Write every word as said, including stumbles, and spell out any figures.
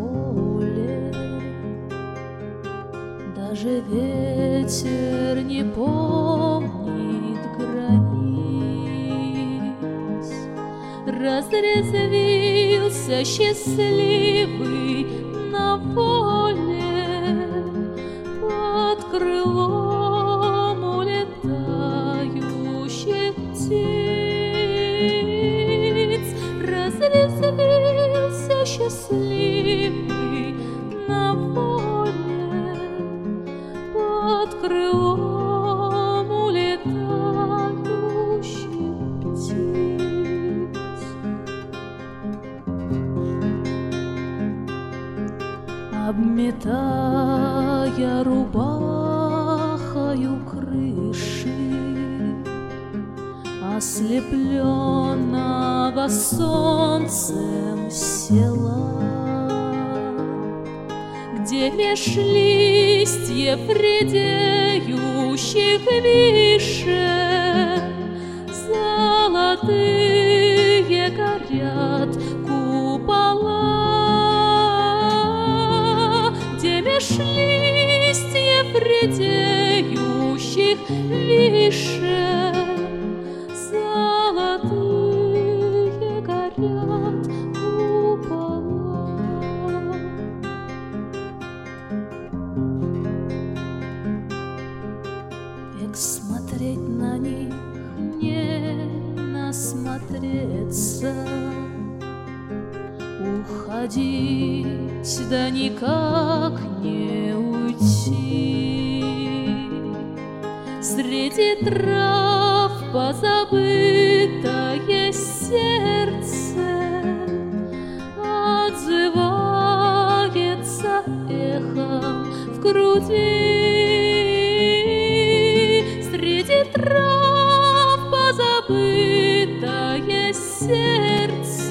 поле. Даже ветер не помнит границ. Разрезвился счастливый на воле под крылом улетающих птиц. Разрезвился счастливый на воле под крылом улетающих птиц. Обметая рубахою крыши ослепленного солнцем села, где меж листьев редеющих вишен золотые горят купола, где меж листьев редеющих вишен золотые горят купола. Век смотреть на них, не насмотреться, уходить, да никак не уйти. Среди трав позабытое сердце отзывается эхом в груди. Среди трав позабытое сердце